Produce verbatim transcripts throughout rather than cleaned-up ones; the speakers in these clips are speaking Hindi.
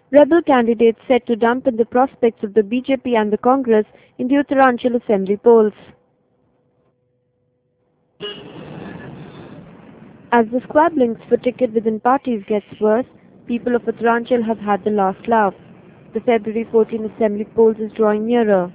Rebel candidates set to dampen the prospects of the B J P and the Congress in the Uttaranchal Assembly polls. As the squabblings for ticket within parties gets worse, people of Uttaranchal have had the last laugh. The February fourteenth Assembly polls is drawing nearer.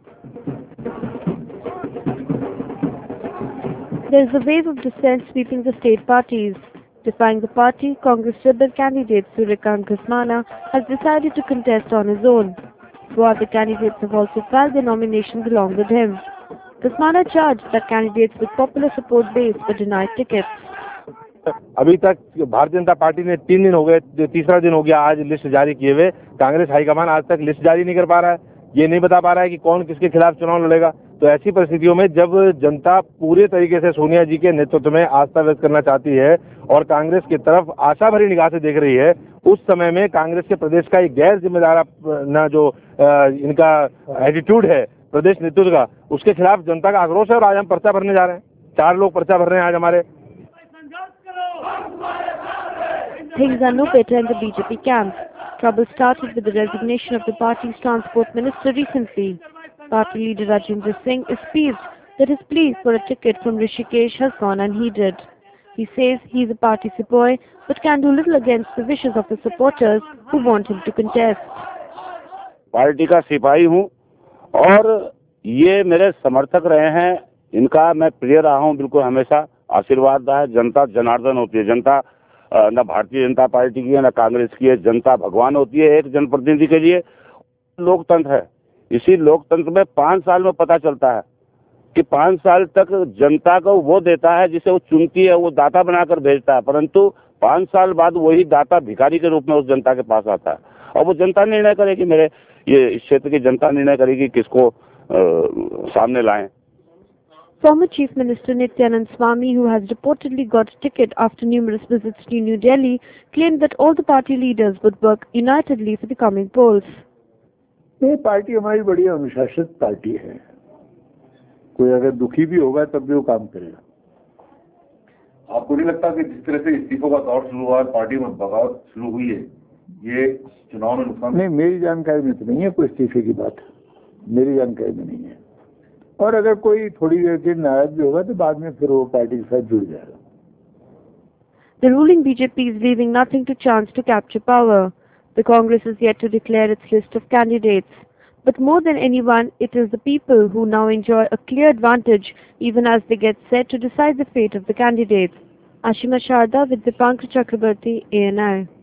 There is a wave of dissent sweeping the state parties. Defying the party, Congress Rebel candidate Surikant Ghasmana has decided to contest on his own. Four other candidates have also filed their nominations along with him. Ghasmana charged that candidates with popular support base were denied tickets. अभी तक भारतीय जनता पार्टी ने तीन दिन हो गए, तीसरा दिन हो गया आज लिस्ट जारी किए हुए। कांग्रेस हाईकमान आज तक लिस्ट जारी नहीं कर पा रहा है, ये नहीं बता पा रहा है कि कौन किसके खिलाफ चुनाव लड़ेगा। तो ऐसी परिस्थितियों में जब जनता पूरे तरीके से सोनिया जी के नेतृत्व में आस्था व्यक्त करना चाहती है और कांग्रेस की तरफ आशा भरी निगाह से देख रही है, उस समय में कांग्रेस के प्रदेश का एक गैर जिम्मेदार न जो इनका एटीट्यूड है प्रदेश नेतृत्व का, उसके खिलाफ जनता का आक्रोश है और आज हम पर्चा भरने जा रहे हैं। चार लोग पर्चा भर रहे हैं आज हमारे। Things are no better in the B J P camp. Trouble started with the resignation of the party's transport minister recently. Party leader Rajendra Singh is peeved that his plea for a ticket from Rishikesh has gone unheeded. He says he is a party sepoy but can do little against the wishes of his supporters who want him to contest. Party का सिपाही हूं और ये मेरे समर्थक रहे हैं, इनका मैं प्रिय रहा हूं, बिल्कुल हमेशा आशीर्वाद रहा है। जनता जनार्दन होती है, जनता न भारतीय जनता पार्टी की है न कांग्रेस की है, जनता भगवान होती है एक जनप्रतिनिधि के लिए। लोकतंत्र है, इसी लोकतंत्र में पांच साल में पता चलता है कि पांच साल तक जनता को वो देता है जिसे वो चुनती है, वो दाता बनाकर भेजता है, परंतु पांच साल बाद वही दाता भिखारी के रूप में उस जनता के पास आता है और वो जनता निर्णय करेगी, मेरे ये इस क्षेत्र की जनता निर्णय करेगी किसको आ, सामने लाएं। Former Chief Minister Nityanand Swamy, who has reportedly got a ticket after numerous visits to New Delhi, claimed that all the party leaders would work unitedly for the coming polls. ये पार्टी हमारी बड़ी अनुशासित पार्टी है, कोई अगर दुखी भी होगा तब भी वो काम करेगा। आपको नहीं लगता कि जिस तरह से इस्तीफों का दौर शुरू हुआ है, पार्टी में बगावत शुरू हुई है, ये चुनाव में नुकसान? नहीं, मेरी जानकारी में तो नहीं है कोई इस्तीफे की बात, मेरी जानकारी में नहीं है। और अगर कोई थोड़ी देर के नाराज भी होगा तो बाद में फिर वो पार्टी के साथ जुड़ जाएगा। The ruling B J P is leaving nothing to chance to capture power. The Congress is yet to declare its list of candidates. But more than anyone, it is the people who now enjoy a clear advantage even as they get set to decide the fate of the candidates. Ashima Sharda with Dipankar Chakrabarti, A N I.